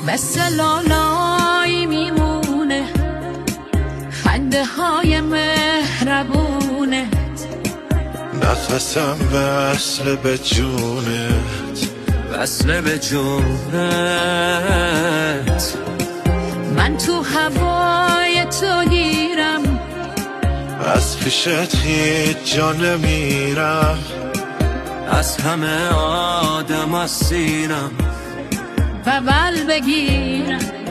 مثل لالایی میمونه خنده های مهربونه نفسم وصل به جونت وصل به جونت من تو هوای تو گیرم از پیشت هیچ جا نمیرم از همه آدم از سینم و بل بگیرم